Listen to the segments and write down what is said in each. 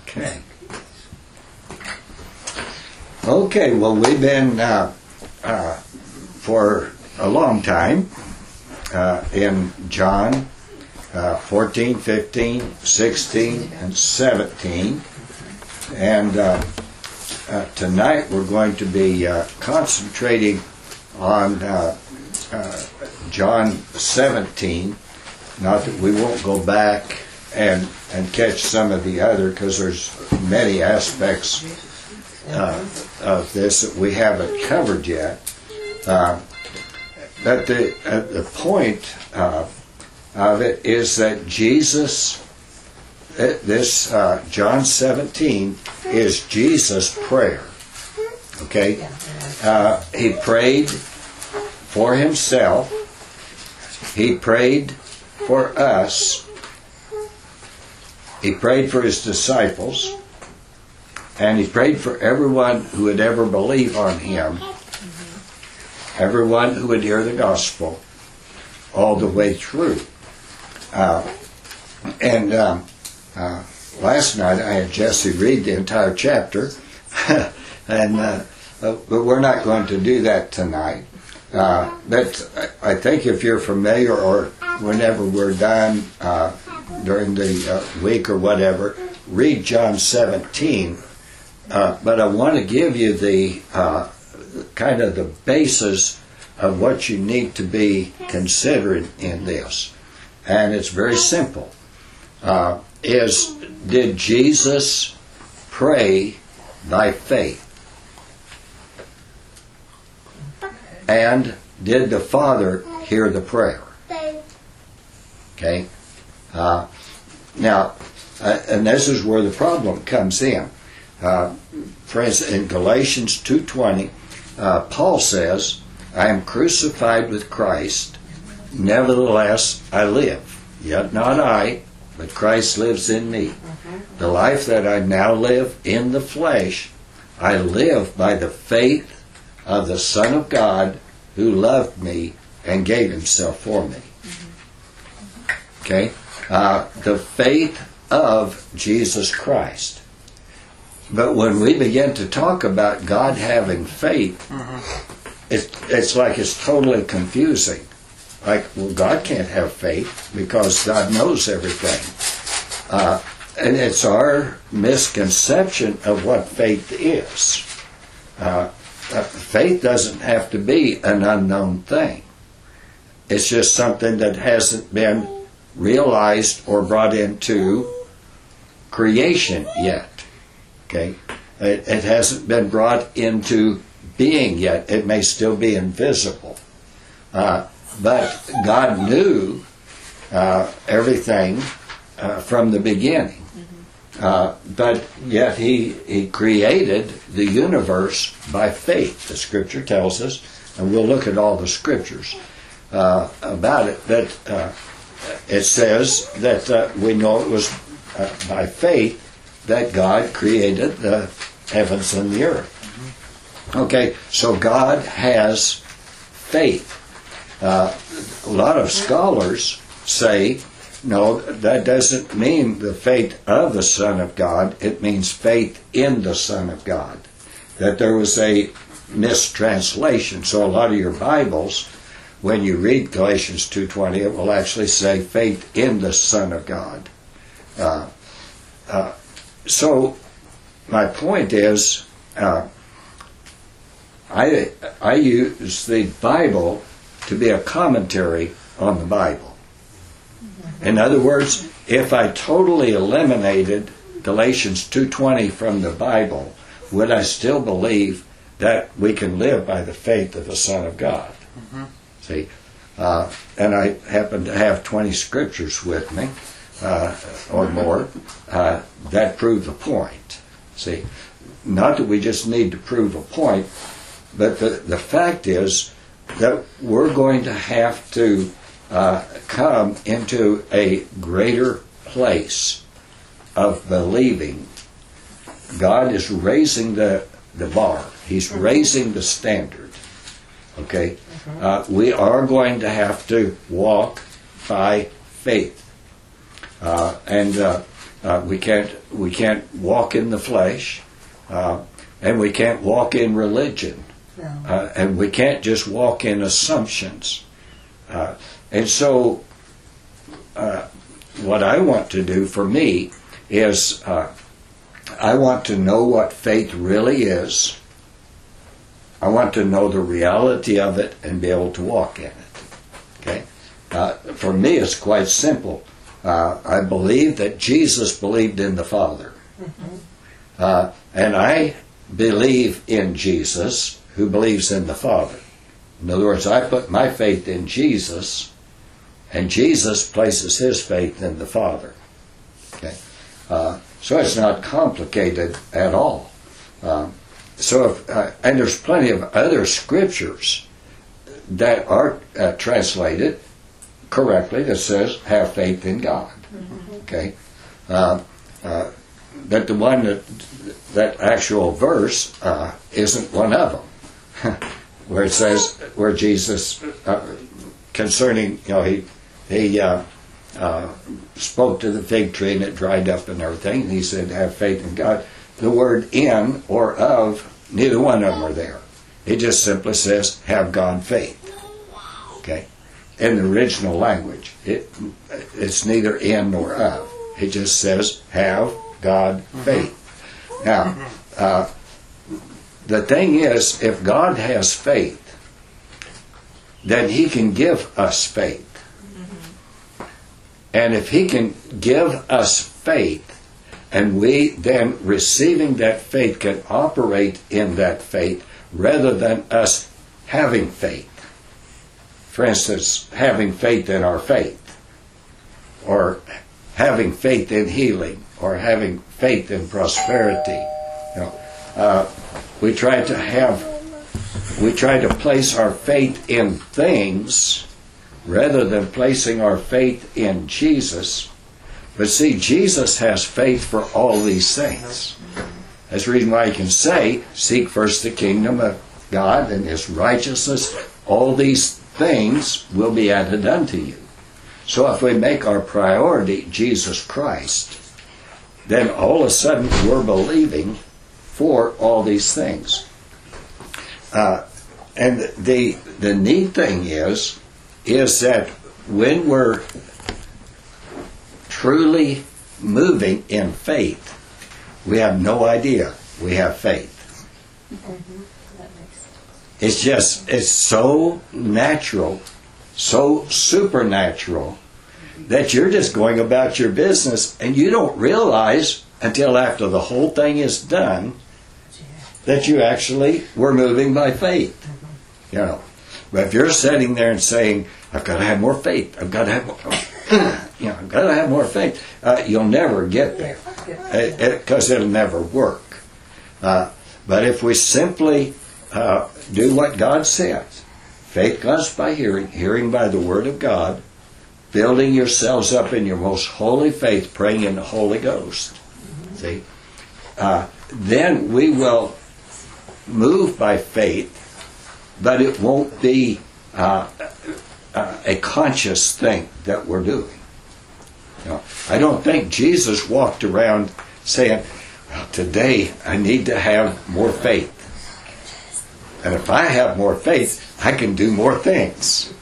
Okay. Okay, well, we've been for a long time in John 14, 15, 16, and 17. And tonight we're going to be concentrating on John 17. Not that we won't go back and catch some of the other, because there's many aspects of this that we haven't covered yet. But the point of it is that Jesus, this John 17 is Jesus' prayer. Okay? He prayed for himself. He prayed for us. He prayed for his disciples. And he prayed for everyone who would ever believe on him. Everyone who would hear the gospel all the way through. Last night I had Jesse read the entire chapter, but we're not going to do that tonight. But I think if you're familiar, or whenever we're done during the week or whatever, read John 17. But I want to give you the kind of the basis of what you need to be considering in this. And it's very simple. Did Jesus pray by faith? And did the Father hear the prayer? Okay? Now, and this is where the problem comes in. For instance, in Galatians 2:20, Paul says, I am crucified with Christ, nevertheless I live. Yet not I, but Christ lives in me. The life that I now live in the flesh, I live by the faith of the Son of God who loved me and gave himself for me. Okay? The faith of Jesus Christ. But when we begin to talk about God having faith, it's like it's totally confusing. Like, well, God can't have faith because God knows everything. And it's our misconception of what faith is. Faith doesn't have to be an unknown thing. It's just something that hasn't been realized or brought into creation yet. Okay, it hasn't been brought into being yet. It may still be invisible. But God knew everything from the beginning. But yet He created the universe by faith, the Scripture tells us, and we'll look at all the Scriptures about it. But it says that we know it was by faith that God created the heavens and the earth. Okay, so God has faith. A lot of scholars say, no, that doesn't mean the faith of the Son of God. It means faith in the Son of God. That there was a mistranslation. So a lot of your Bibles, when you read Galatians 2:20, it will actually say faith in the Son of God. So my point is, I use the Bible to be a commentary on the Bible. In other words, if I totally eliminated Galatians 2:20 from the Bible, would I still believe that we can live by the faith of the Son of God? See, and I happen to have 20 scriptures with me, or more, that prove the point. See, not that we just need to prove a point, but the fact is that we're going to have to come into a greater place of believing. God is raising the bar. He's raising the standard. Okay? We are going to have to walk by faith. And We can't walk in the flesh, and we can't walk in religion, and we can't just walk in assumptions. And so, what I want to do for me is I want to know what faith really is. I want to know the reality of it and be able to walk in it. Okay? For me, it's quite simple. I believe that Jesus believed in the Father. And I believe in Jesus, who believes in the Father. In other words, I put my faith in Jesus, and Jesus places his faith in the Father. Okay? So it's not complicated at all. And there's plenty of other scriptures that are translated correctly that says, have faith in God. Okay? But the one that actual verse isn't one of them. Where it says, where Jesus, concerning, he spoke to the fig tree and it dried up and everything, and he said, have faith in God. The word in or of, neither one of them are there. It just simply says, have God faith. Okay? In the original language, it's neither in nor of. It just says, have God faith. Now, the thing is, if God has faith, then he can give us faith. And if he can give us faith, and we then, receiving that faith, can operate in that faith rather than us having faith. For instance, having faith in our faith, or having faith in healing, or having faith in prosperity. We try to place our faith in things rather than placing our faith in Jesus. But see, Jesus has faith for all these things. That's the reason why he can say, seek first the kingdom of God and his righteousness. All these things will be added unto you. So if we make our priority Jesus Christ, then all of a sudden we're believing for all these things. And the neat thing is that when we're truly moving in faith, we have no idea we have faith. It's so natural, so supernatural, that you're just going about your business and you don't realize until after the whole thing is done that you actually were moving by faith. But if you're sitting there and saying, I've got to have more faith, I've got to have more I've got to have more faith, you'll never get there, because it'll never work. But if we simply do what God says, faith comes by hearing, hearing by the Word of God, building yourselves up in your most holy faith, praying in the Holy Ghost, see, then we will move by faith, but it won't be a conscious thing that we're doing. I don't think Jesus walked around saying, well, today I need to have more faith. And if I have more faith, I can do more things.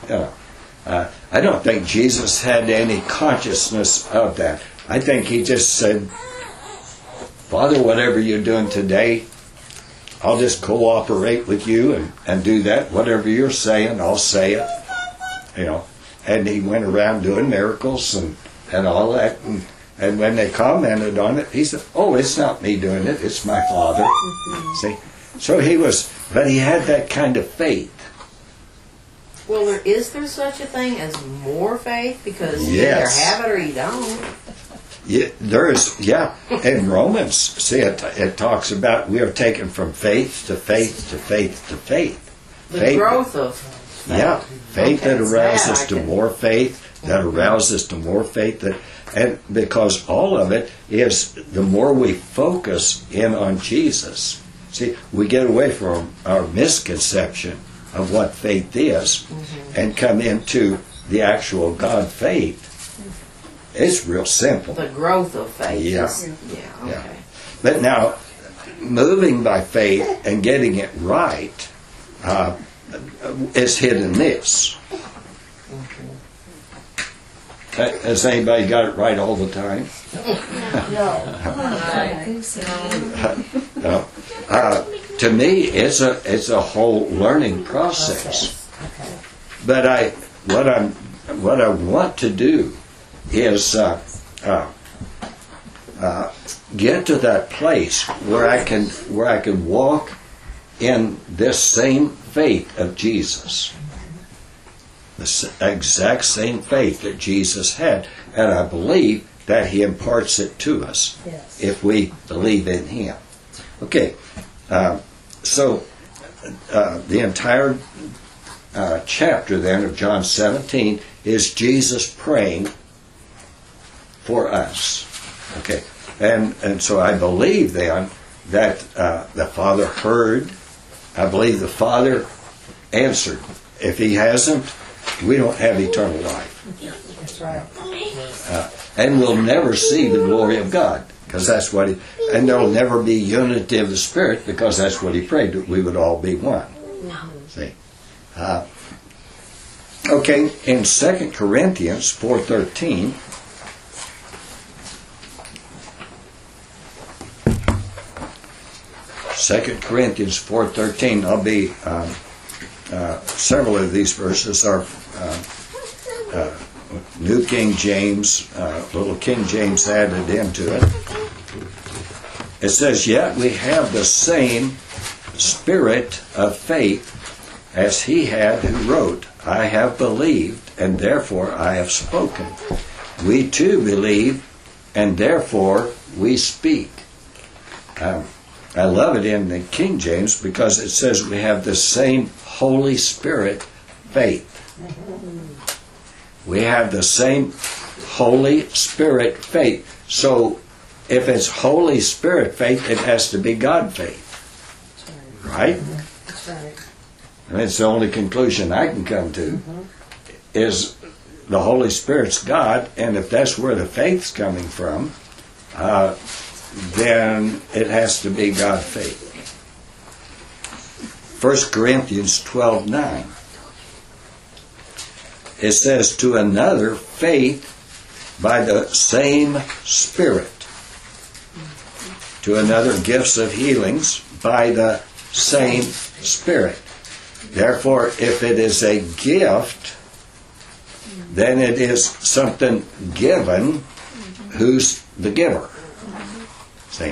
I don't think Jesus had any consciousness of that. I think he just said, Father, whatever you're doing today, I'll just cooperate with you and do that. Whatever you're saying, I'll say it. And he went around doing miracles and all that. And when they commented on it, he said, oh, it's not me doing it, it's my Father. See? So but he had that kind of faith. Well, is there such a thing as more faith? Because you Yes. either have it or you don't. Yeah, there is, in Romans, see, it talks about we are taken from faith to faith to faith to faith. The Faith, growth of faith that arouses to more faith, that arouses to more faith, and because all of it is the more we focus in on Jesus. See, we get away from our misconception of what faith is and come into the actual God faith. It's real simple. The growth of faith. Yeah. Yeah. Okay. Yeah. But now, moving by faith and getting it right is hid in this. Has anybody got it right all the time? No. To me, it's a whole learning process. But what I want to do is get to that place where I can walk in this same faith of Jesus. The exact same faith that Jesus had, and I believe that He imparts it to us if we believe in Him. Okay, so the entire chapter then of John 17 is Jesus praying for us. Okay, and so I believe then that the Father heard. I believe the Father answered. If He hasn't, we don't have eternal life. That's right. And we'll never see the glory of God, because that's what and there will never be unity of the Spirit, because that's what He prayed, that we would all be one. See? Okay, in 2 Corinthians 4:13, I'll be several of these verses are New King James, little King James added into it. It says, "Yet we have the same spirit of faith as he had who wrote, I have believed, and therefore I have spoken. We too believe, and therefore we speak." I love it in the King James because it says we have the same Holy Spirit faith. We have the same Holy Spirit faith. So if it's Holy Spirit faith, it has to be God faith. Right? That's right. And it's the only conclusion I can come to is the Holy Spirit's God, and if that's where the faith's coming from, then it has to be God faith. 1 Corinthians 12:9. It says, "To another faith by the same Spirit. To another gifts of healings by the same Spirit." Therefore, if it is a gift, then it is something given. Who's the giver? See?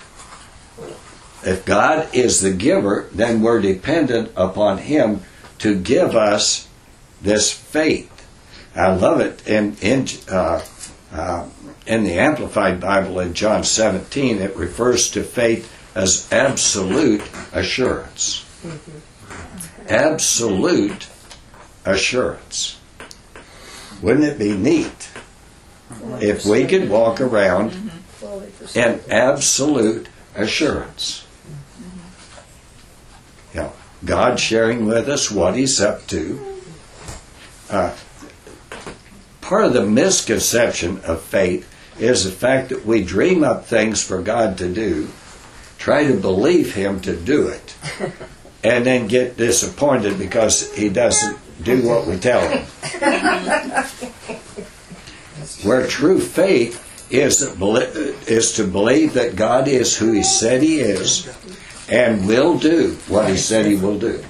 If God is the giver, then we're dependent upon Him to give us this faith. I love it in the Amplified Bible in John 17. It refers to faith as absolute assurance. Absolute assurance. Wouldn't it be neat if we could walk around in absolute assurance? You know, God sharing with us what He's up to. Part of the misconception of faith is the fact that we dream up things for God to do, try to believe Him to do it, and then get disappointed because He doesn't do what we tell Him. Where true faith is to believe that God is who He said He is and will do what He said He will do.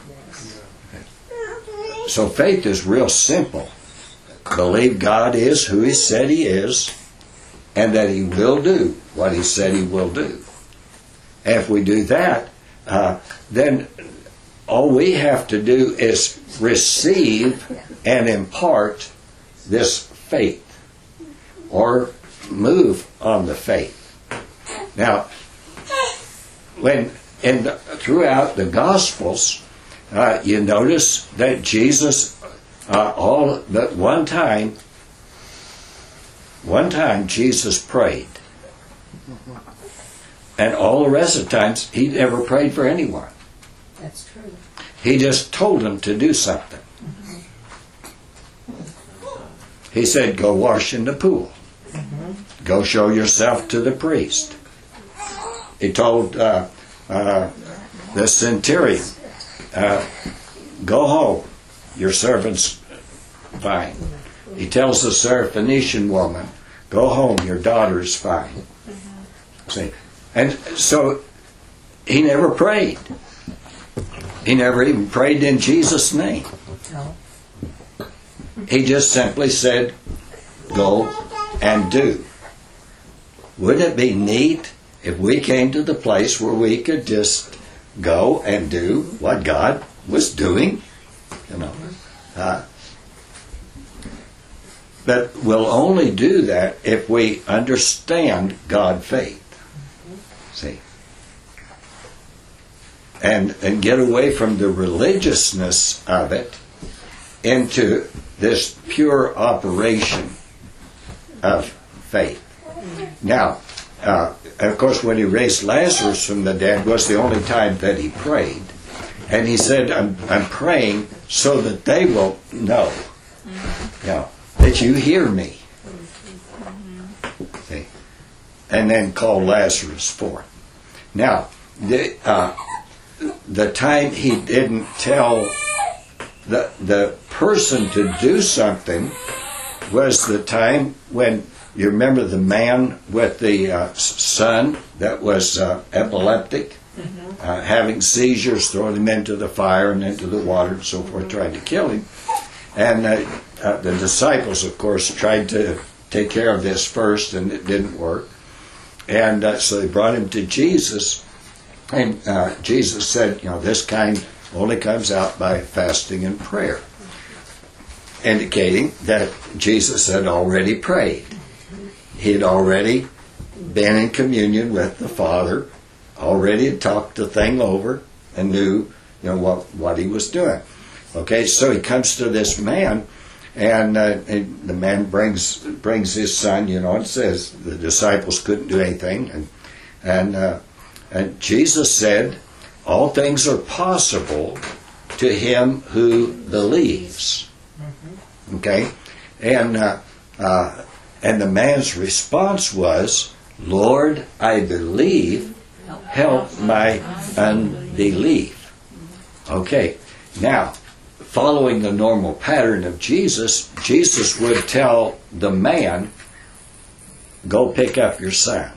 So faith is real simple. Believe God is who He said He is and that He will do what He said He will do. And if we do that, then all we have to do is receive and impart this faith or move on the faith. Now, throughout the Gospels, you notice that Jesus, all but one time Jesus prayed, and all the rest of the times He never prayed for anyone. That's true. He just told them to do something. He said, "Go wash in the pool." Go show yourself to the priest. He told the centurion, go home, your servant's fine. He tells the Syrophoenician woman, go home, your daughter's fine. See? And so he never prayed. He never even prayed in Jesus' name. No. He just simply said, go and do. Wouldn't it be neat if we came to the place where we could just go and do what God was doing? You know. But we'll only do that if we understand God faith. See? And get away from the religiousness of it into this pure operation of faith. Now, of course, when he raised Lazarus from the dead was the only time that he prayed. And he said, I'm praying so that they will know, that you hear me. See? And then call Lazarus forth. Now, the time he didn't tell the person to do something was the time when, you remember the man with the son that was epileptic, having seizures, throwing him into the fire and into the water and so forth, trying to kill him. And the disciples, of course, tried to take care of this first, and it didn't work. And so they brought him to Jesus, and Jesus said, this kind only comes out by fasting and prayer, indicating that Jesus had already prayed. He had already been in communion with the Father, already had talked the thing over, and knew what he was doing. Okay, so he comes to this man, and the man brings his son, and says the disciples couldn't do anything, and Jesus said, all things are possible to him who believes. Okay, and the man's response was, Lord, I believe, help my unbelief. Okay, now, following the normal pattern of Jesus would tell the man, go pick up your son.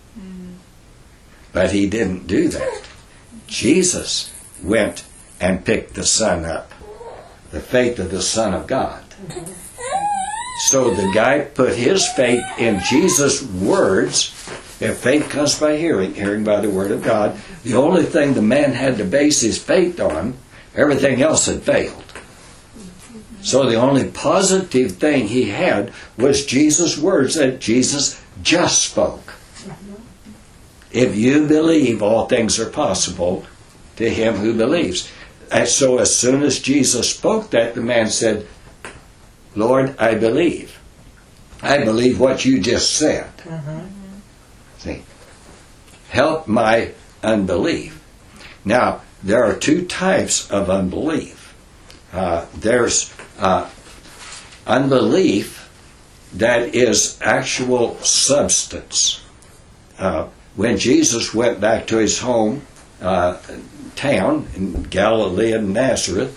But he didn't do that. Jesus went and picked the son up. The faith of the Son of God. So the guy put his faith in Jesus' words. If faith comes by hearing, hearing by the word of God, the only thing the man had to base his faith on, everything else had failed. So the only positive thing he had was Jesus' words that Jesus just spoke. If you believe, all things are possible to him who believes. And so as soon as Jesus spoke that, the man said, Lord, I believe. I believe what you just said. See? Help my unbelief. Now, there are two types of unbelief. There's unbelief that is actual substance. When Jesus went back to his home town in Galilee and Nazareth,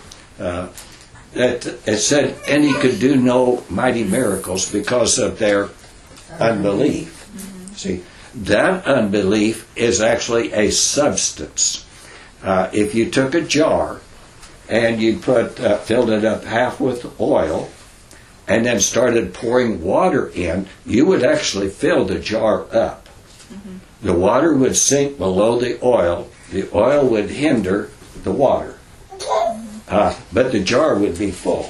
it said, and he could do no mighty miracles because of their unbelief. See, that unbelief is actually a substance. If you took a jar and you filled it up half with oil and then started pouring water in, you would actually fill the jar up. The water would sink below the oil. The oil would hinder the water. But the jar would be full.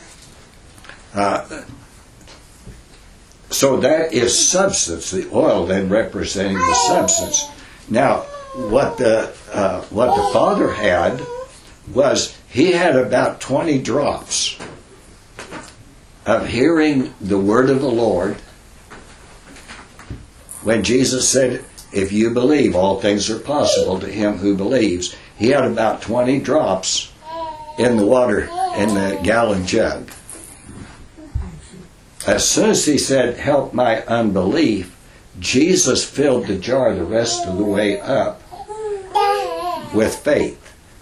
So that is substance, the oil then representing the substance. Now, what the Father had was, he had about 20 drops of hearing the word of the Lord when Jesus said, if you believe, all things are possible to him who believes. He had about 20 drops in the water in the gallon jug. As soon as he said, help my unbelief, Jesus filled the jar the rest of the way up with faith.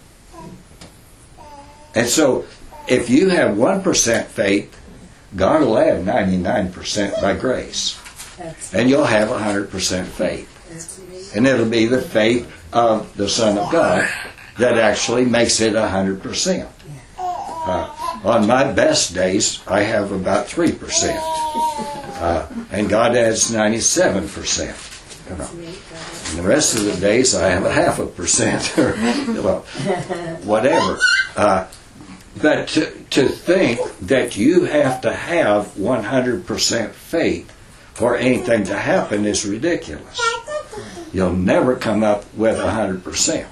And so, if you have 1% faith, God will add 99% by grace. And you'll have 100% faith. And it'll be the faith of the Son of God that actually makes it 100%. On my best days, I have about 3%. And God adds 97%. You know. And the rest of the days, I have 0.5%, or whatever. But to think that you have to have 100% faith for anything to happen is ridiculous. You'll never come up with 100%.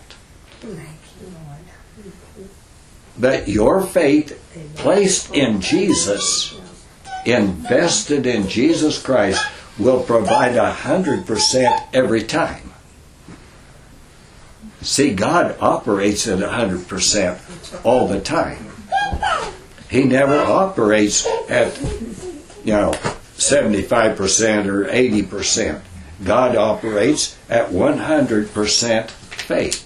But your faith placed in Jesus, invested in Jesus Christ, will provide 100% every time. See, God operates at 100% all the time. He never operates at, 75% or 80%. God operates at 100% faith.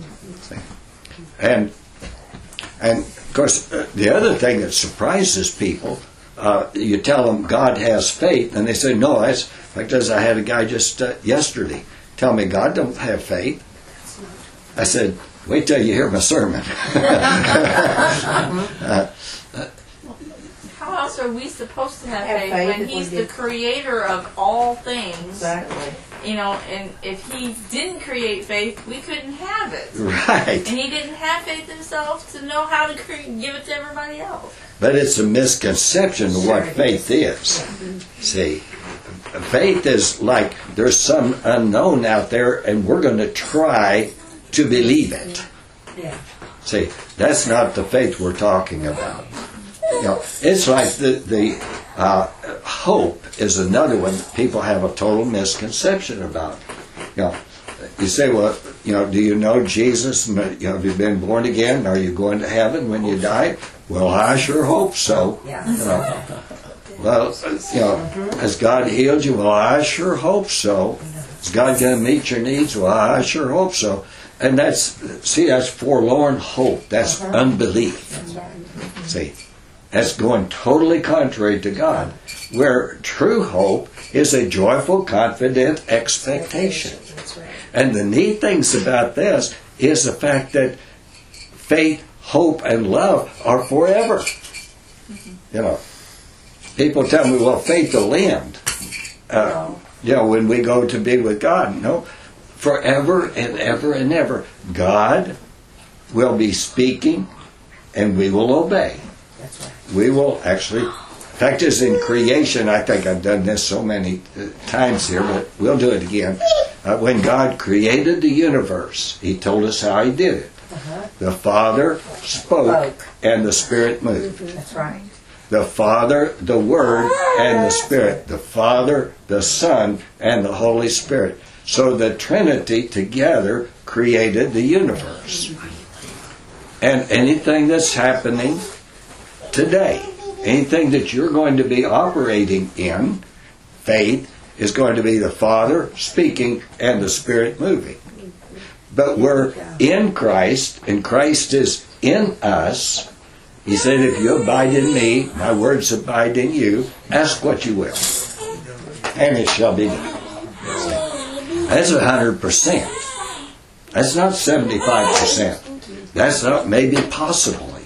And of course, the other thing that surprises people, you tell them God has faith, and they say, no, that's like as I had a guy just yesterday tell me God don't have faith. I said, wait till you hear my sermon. How else are we supposed to have faith when He's the creator of all things? Exactly. And if He didn't create faith, we couldn't have it. Right. And He didn't have faith Himself to know how to give it to everybody else. But it's a misconception of what faith is. See, faith is like there's some unknown out there, and we're going to try to believe it. Yeah. See, that's not the faith we're talking about. It's like the hope is another one that people have a total misconception about. You say, well, do you know Jesus? Have you been born again? Are you going to heaven when you die? Well, I sure hope so. Well, has God healed you? Well, I sure hope so. Is God going to meet your needs? Well, I sure hope so. And that's forlorn hope. That's unbelief. See, that's going totally contrary to God. Where true hope is a joyful, confident expectation. And the neat things about this is the fact that faith, hope, and love are forever. People tell me, well, faith will end. When we go to be with God. No. Forever and ever and ever, God will be speaking, and we will obey. That's right. We will actually, in fact, as in creation, I think I've done this so many times here, but we'll do it again. When God created the universe, He told us how He did it. The Father spoke, and the Spirit moved. That's right. The Father, the Word, and the Spirit. The Father, the Son, and the Holy Spirit. So the Trinity together created the universe. And anything that's happening today, anything that you're going to be operating in, faith, is going to be the Father speaking and the Spirit moving. But we're in Christ, and Christ is in us. He said, if you abide in me, my words abide in you, ask what you will, and it shall be done. That's 100%. That's not 75%. That's not maybe possibly.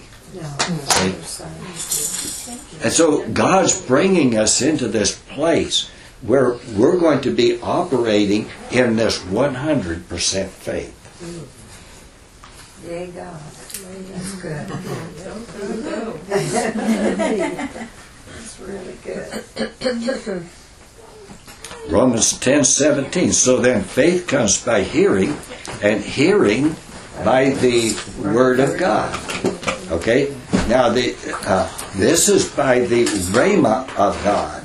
And so God's bringing us into this place where we're going to be operating in this 100% faith. There you go. That's good. That's really good. Romans 10:17. So then faith comes by hearing, and hearing by the Word of God. Okay? Now this is by the Rhema of God.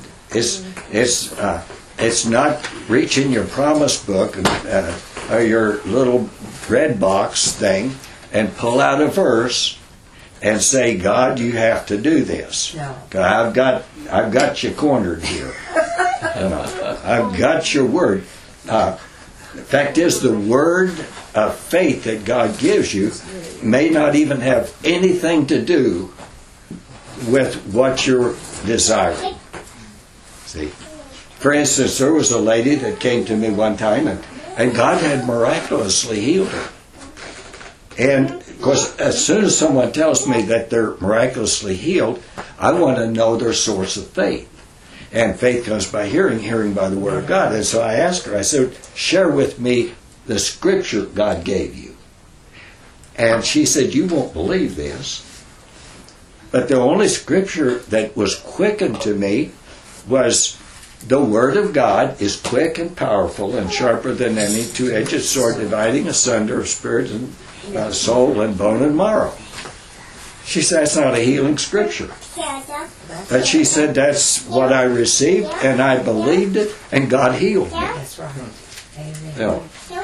It's not reaching your promise book or your little red box thing and pull out a verse and say, God, you have to do this. No. I've got you cornered here. I've got your word. The fact is, the word of faith that God gives you may not even have anything to do with what you're desiring. See? For instance, there was a lady that came to me one time, and God had miraculously healed her. And, of course, as soon as someone tells me that they're miraculously healed, I want to know their source of faith. And faith comes by hearing, hearing by the Word of God. And so I asked her, I said, share with me the scripture God gave you. And she said, you won't believe this, but the only scripture that was quickened to me was, the Word of God is quick and powerful and sharper than any two-edged sword, dividing asunder of spirit and soul and bone and marrow. She said, that's not a healing scripture. But she said, that's what I received, and I believed it, and God healed me. That's right. Amen. You know,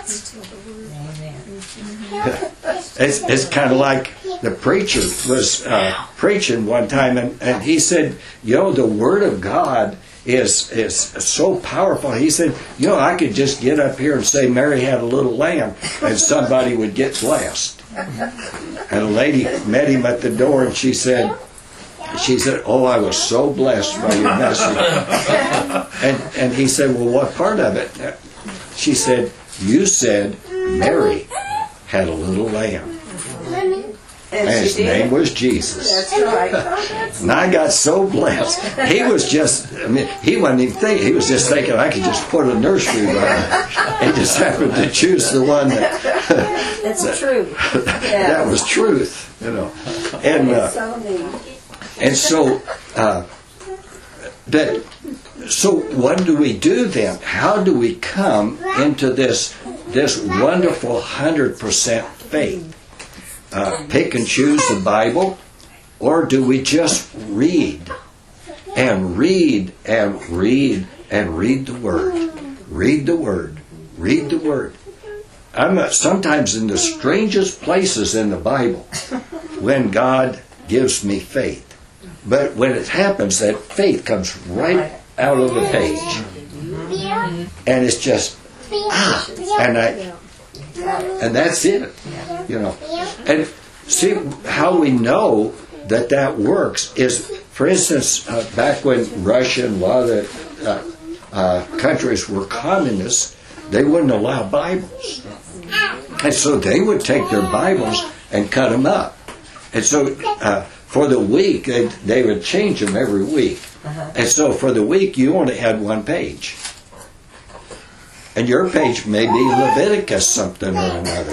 Amen. it's kind of like the preacher was preaching one time, and he said, the Word of God is so powerful. He said, I could just get up here and say Mary had a little lamb, and somebody would get blessed. And a lady met him at the door, and she said, oh, I was so blessed by your message. And he said, well, what part of it? She said, you said Mary had a little lamb. And his name was Jesus. That's right. And I got so blessed. He was just, he wasn't even thinking. He was just thinking I could just put a nursery rhyme. He just happened to choose the one That's true. that was truth, And so what do we do then? How do we come into this wonderful 100% faith? Pick and choose the Bible, or do we just read and read and read and read the Word? Read the Word. Read the Word. I'm sometimes in the strangest places in the Bible when God gives me faith. But when it happens, that faith comes right out of the page. And it's just, and that's it. And see, how we know that works is, for instance, back when Russia and a lot of the countries were communists, they wouldn't allow Bibles. And so they would take their Bibles and cut them up. And so for the week, they would change them every week. And so for the week, you only had one page. And your page may be Leviticus something or another.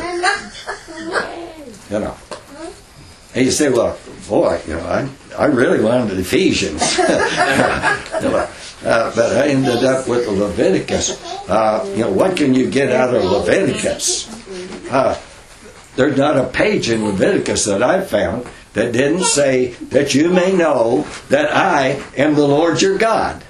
And you say, well, boy, I really wanted Ephesians. But I ended up with Leviticus. What can you get out of Leviticus? There's not a page in Leviticus that I've found that didn't say that you may know that I am the Lord your God.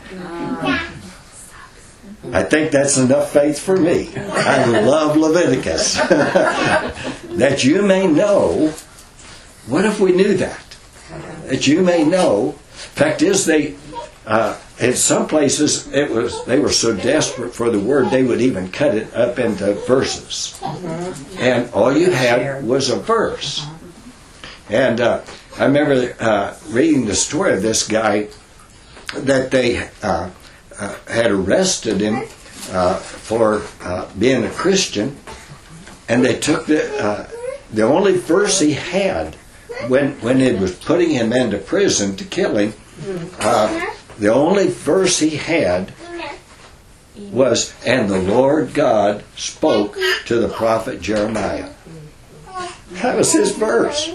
I think that's enough faith for me. I love Leviticus. That you may know. What if we knew that? That you may know. Fact is, they in some places they were so desperate for the word they would even cut it up into verses, and all you had was a verse. And I remember reading the story of this guy that they had arrested him for being a Christian, and they took the only verse he had when it was putting him into prison to kill him. The only verse he had was, "And the Lord God spoke to the prophet Jeremiah." That was his verse.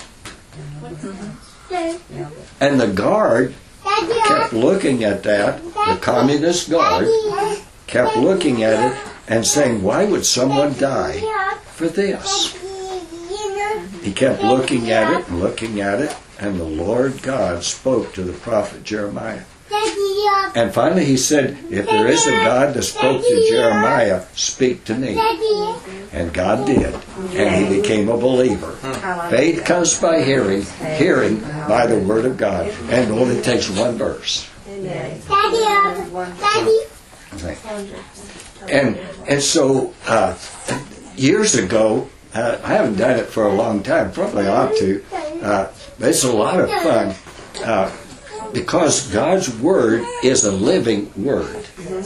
And the guard kept looking at that, the communist guard kept looking at it and saying, "Why would someone die for this?" He kept looking at it and looking at it, and the Lord God spoke to the prophet Jeremiah. And finally he said, "If there is a God that spoke to Jeremiah, speak to me." And God did. And he became a believer. Faith comes by hearing, hearing by the Word of God. And it only takes one verse. And so years ago, I haven't done it for a long time, probably ought to, but it's a lot of fun because God's Word is a living Word.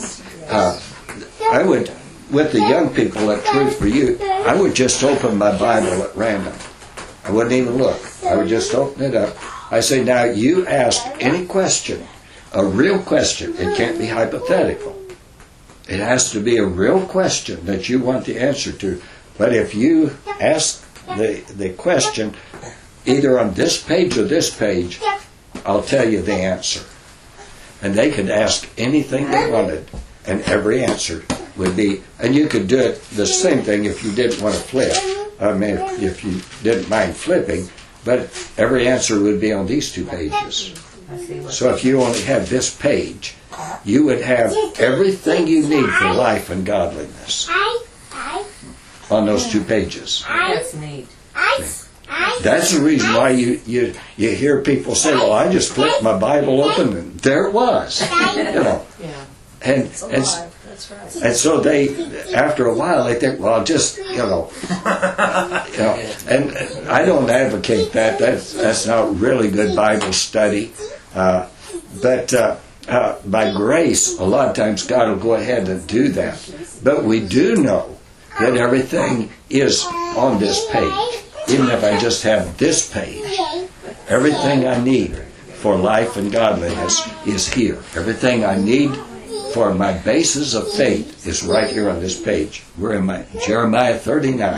I would, with the young people at Truth for You, I would just open my Bible at random. I wouldn't even look. I would just open it up. I say, now you ask any question, a real question. It can't be hypothetical. It has to be a real question that you want the answer to. But if you ask the question either on this page or this page, I'll tell you the answer. And they could ask anything they wanted, and every answer would be, and you could do it the same thing if you didn't want to flip. I mean, if you didn't mind flipping, but every answer would be on these two pages. So if you only had this page, you would have everything you need for life and godliness on those two pages. That's neat. That's the reason why you hear people say, well, I just flipped my Bible open and there it was. You know. Yeah. And so they, after a while, they think, well, just, you know. And I don't advocate that. That's not really good Bible study. But by grace, a lot of times God will go ahead and do that. But we do know that everything is on this page. Even if I just have this page, everything I need for life and godliness is here. Everything I need for my basis of faith is right here on this page. We're in my Jeremiah 39.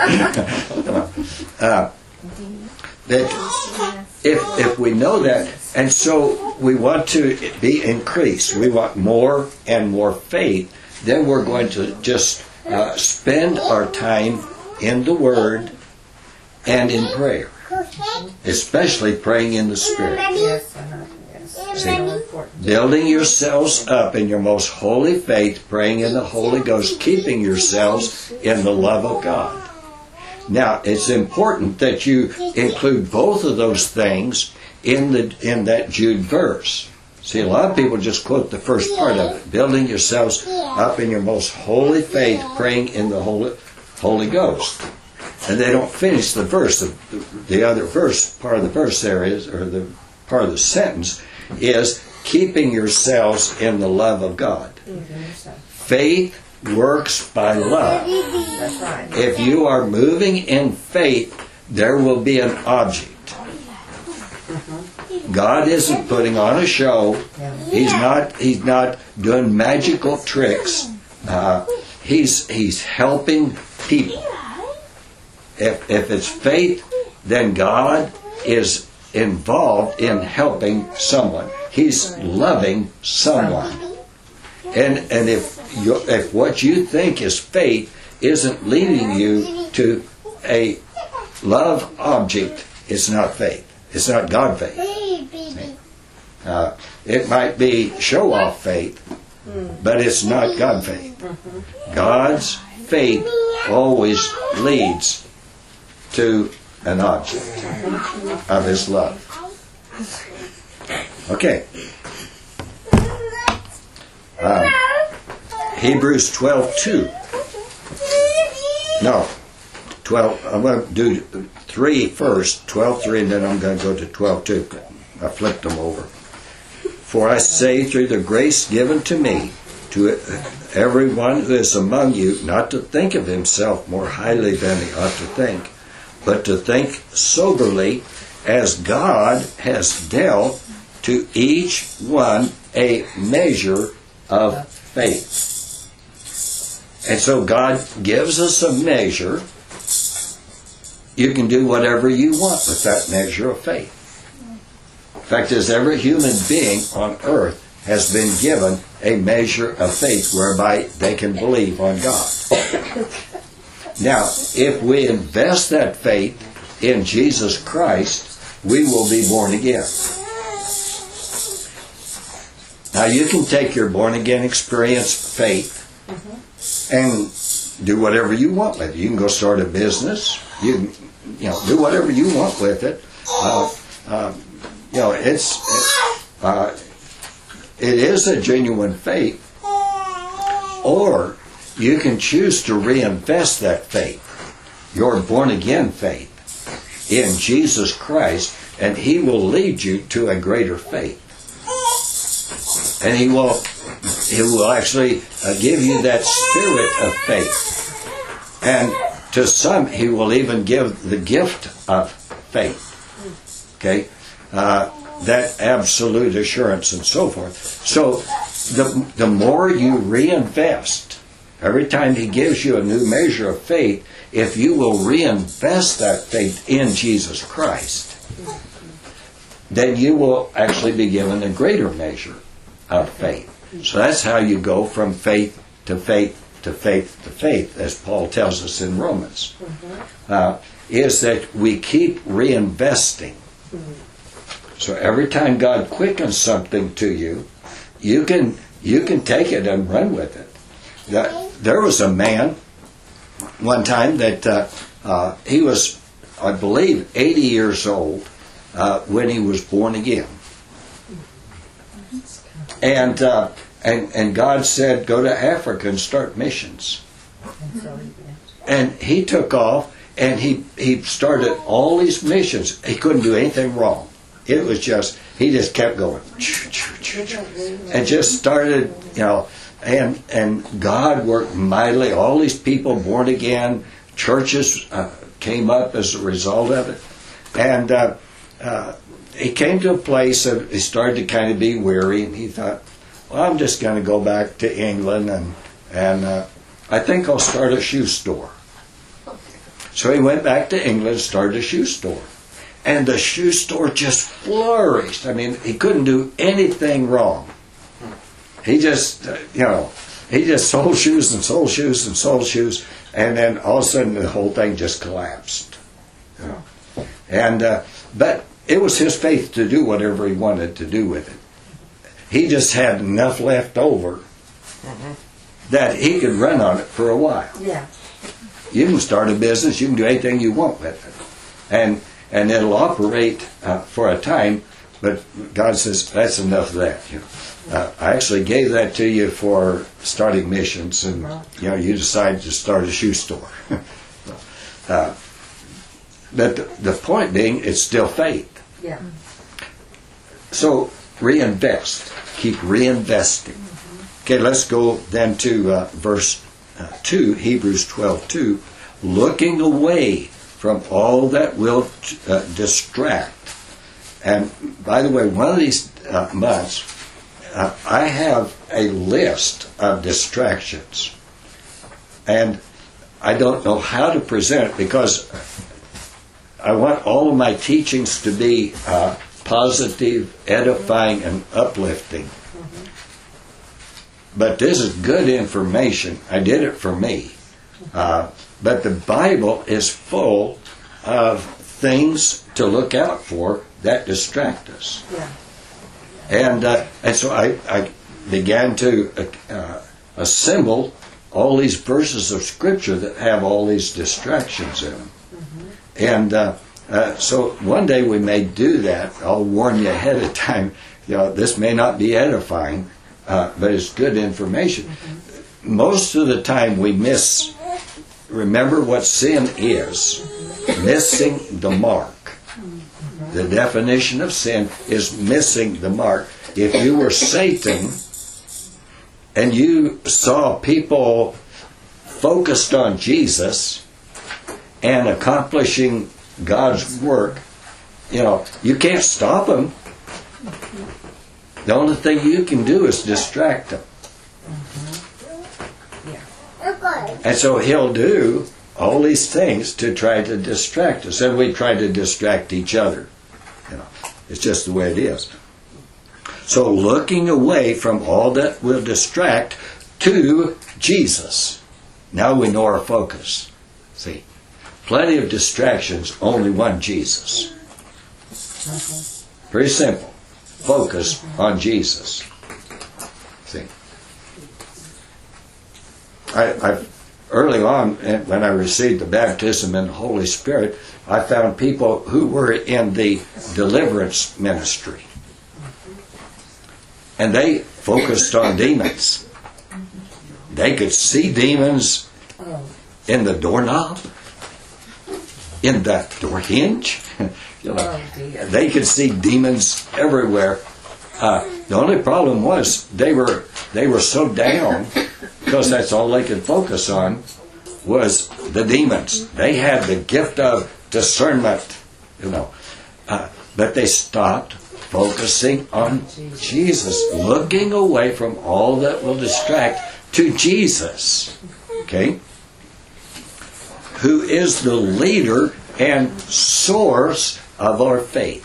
That if we know that, and so we want to be increased, we want more and more faith, then we're going to just spend our time in the Word and in prayer, especially praying in the Spirit. See, building yourselves up in your most holy faith, praying in the Holy Ghost, keeping yourselves in the love of God. Now, it's important that you include both of those things in that Jude verse. See, a lot of people just quote the first part of it, building yourselves up in your most holy faith, praying in the Holy Ghost. And they don't finish the verse. The other verse, part of the verse there is, or the part of the sentence is, keeping yourselves in the love of God. Faith works by love. That's right. If you are moving in faith, there will be an object. God isn't putting on a show. He's not doing magical tricks. He's helping people. If it's faith, then God is involved in helping someone. He's loving someone. And if what you think is faith isn't leading you to a love object, it's not faith. It's not God faith. It might be show-off faith, but it's not God faith. God's faith always leads to an object of His love. Okay. Hebrews 12:2. No, 12. I'm going to do 3 first, 12:3, and then I'm going to go to 12:2. I flipped them over. For I say, through the grace given to me, to everyone who is among you, not to think of himself more highly than he ought to think, but to think soberly, as God has dealt to each one a measure of faith. And so God gives us a measure. You can do whatever you want with that measure of faith. The fact is, every human being on earth has been given a measure of faith whereby they can believe on God. Now, if we invest that faith in Jesus Christ, we will be born again. Now, you can take your born again experience faith and do whatever you want with it. You can go start a business. You can, do whatever you want with it. it is a genuine faith, or you can choose to reinvest that faith, your born-again faith, in Jesus Christ, and He will lead you to a greater faith. And He will actually give you that spirit of faith. And to some, He will even give the gift of faith. Okay? That absolute assurance and so forth. So the more you reinvest, every time He gives you a new measure of faith, if you will reinvest that faith in Jesus Christ, then you will actually be given a greater measure of faith. So that's how you go from faith to faith to faith to faith, as Paul tells us in Romans, is that we keep reinvesting. So every time God quickens something to you, you can take it and run with it. There was a man one time that he was, I believe, 80 years old when he was born again. And God said, go to Africa and start missions. And he took off, and he started all these missions. He couldn't do anything wrong. It was just, he just kept going. And just started, and God worked mightily. All these people born again, churches came up as a result of it. And he came to a place that he started to kind of be weary, and he thought, well, I'm just going to go back to England, and I think I'll start a shoe store. So he went back to England and started a shoe store. And the shoe store just flourished. I mean, he couldn't do anything wrong. He just, he just sold shoes and sold shoes and sold shoes, and then all of a sudden the whole thing just collapsed. And but it was his faith to do whatever he wanted to do with it. He just had enough left over that he could run on it for a while. Yeah. You can start a business, you can do anything you want with it. And it'll operate for a time, but God says, that's enough of that. I actually gave that to you for starting missions, and you decided to start a shoe store. But the point being, it's still faith. Yeah. So reinvest. Keep reinvesting. Okay, let's go then to verse 2, Hebrews 12:2. Looking away from all that will distract. And by the way, one of these months, I have a list of distractions. And I don't know how to present it because I want all of my teachings to be positive, edifying, and uplifting. But this is good information. I did it for me. But the Bible is full of things to look out for that distract us. Yeah. And so I began to assemble all these verses of Scripture that have all these distractions in them. And so one day we may do that. I'll warn you ahead of time. This may not be edifying, but it's good information. Most of the time we miss. Remember what sin is. Missing the mark. The definition of sin is missing the mark. If you were Satan and you saw people focused on Jesus and accomplishing God's work, you can't stop them. The only thing you can do is distract them. And so he'll do all these things to try to distract us. And we try to distract each other. It's just the way it is. So looking away from all that will distract to Jesus. Now we know our focus. See, plenty of distractions, only one Jesus. Pretty simple. Focus on Jesus. See. I early on, when I received the baptism in the Holy Spirit, I found people who were in the deliverance ministry. and they focused on demons. They could see demons in the doorknob, in that door hinge. They could see demons everywhere. The only problem was they were so down because that's all they could focus on was the demons. They had the gift of discernment, but they stopped focusing on Jesus, looking away from all that will distract to Jesus, okay, who is the leader and source of our faith.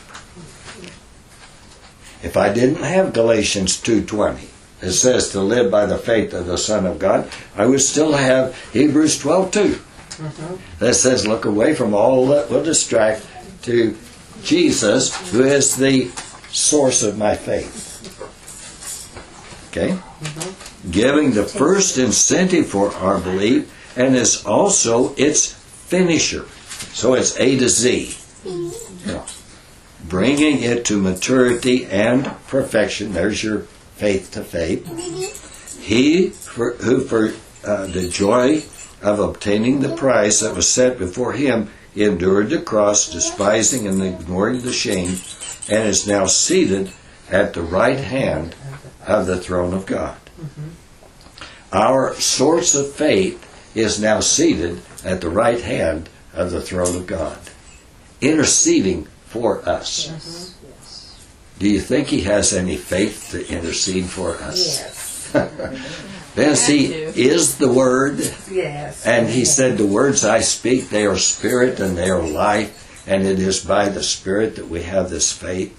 If I didn't have Galatians 2:20, it says to live by the faith of the Son of God, I would still have Hebrews 12:2. That says look away from all that will distract to Jesus, who is the source of my faith. Okay? Giving the first incentive for our belief, and is also its finisher. So it's A to Z. Bringing it to maturity and perfection. There's your faith to faith. He who for the joy of obtaining the prize that was set before him endured the cross, despising and ignoring the shame, and is now seated at the right hand of the throne of God. Our source of faith is now seated at the right hand of the throne of God, interceding for us. Do you think he has any faith to intercede for us? Yes. He is the Word. Yes. And he said, the words I speak, they are spirit and they are life, and it is by the Spirit that we have this faith.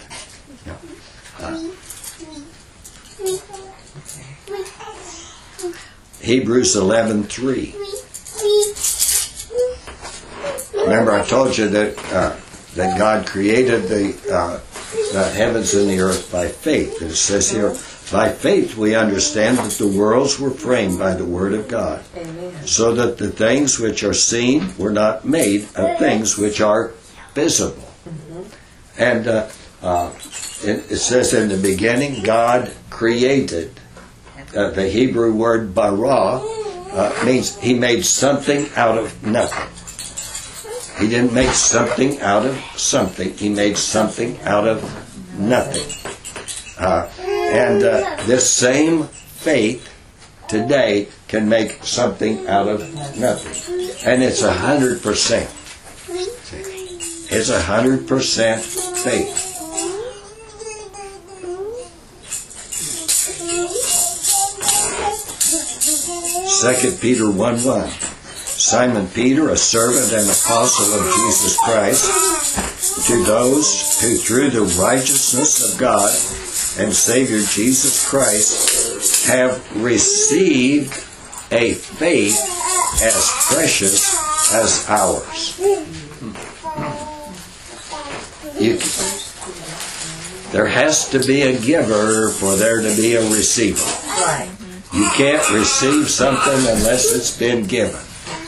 Hebrews 11:3. Remember, I told you that God created the heavens and the earth by faith. And it says here, by faith we understand that the worlds were framed by the Word of God. Amen. So that the things which are seen were not made of things which are visible. And it says in the beginning, God created. The Hebrew word bara means he made something out of nothing. He didn't make something out of something. He made something out of nothing. And this same faith today can make something out of nothing. And it's 100%. It's 100% faith. 2 Peter 1:1. Simon Peter, a servant and apostle of Jesus Christ, to those who through the righteousness of God and Savior Jesus Christ have received a faith as precious as ours. There has to be a giver for there to be a receiver. Right. You can't receive something unless it's been given.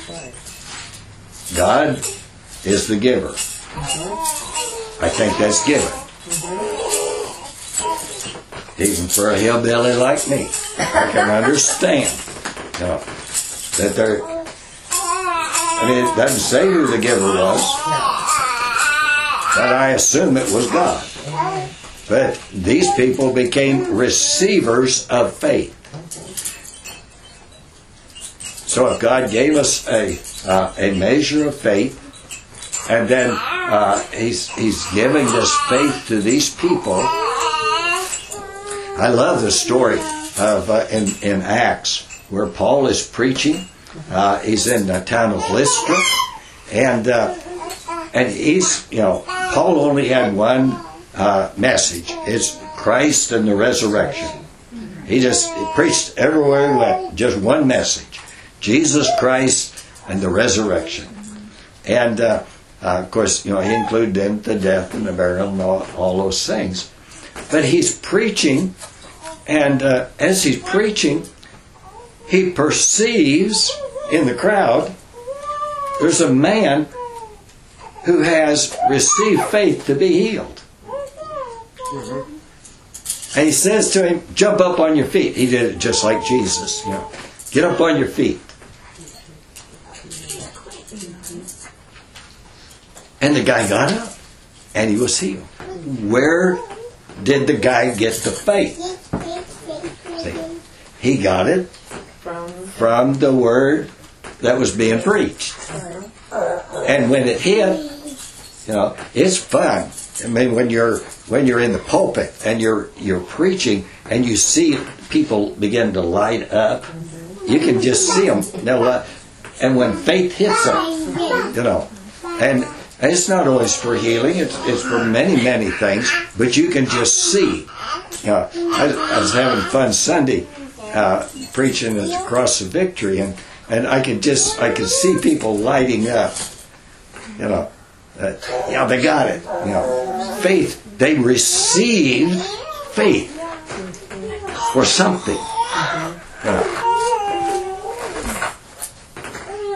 God is the giver. I think that's given. Even for a hillbilly like me, I can understand that there. I mean, it doesn't say who the giver was, but I assume it was God. But these people became receivers of faith. So if God gave us a measure of faith, and then He's giving this faith to these people. I love the story of in Acts where Paul is preaching. He's in the town of Lystra, and he's Paul only had one message. It's Christ and the resurrection. He preached everywhere he went, just one message. Jesus Christ and the resurrection. And of course, he included in the death and the burial and all those things. But he's preaching, and as he's preaching, he perceives in the crowd there's a man who has received faith to be healed. And he says to him, jump up on your feet. He did it just like Jesus. Get up on your feet. And the guy got up, and he was healed. Where did the guy get the faith? See, he got it from the word that was being preached. And when it hit, it's fun. I mean, when you're in the pulpit and you're preaching and you see people begin to light up, you can just see them. And when faith hits them, and it's not always for healing; it's for many, many things. But you can just see. I was having fun Sunday preaching at the Cross of Victory, and I could see people lighting up. They got it. Faith. They received faith for something.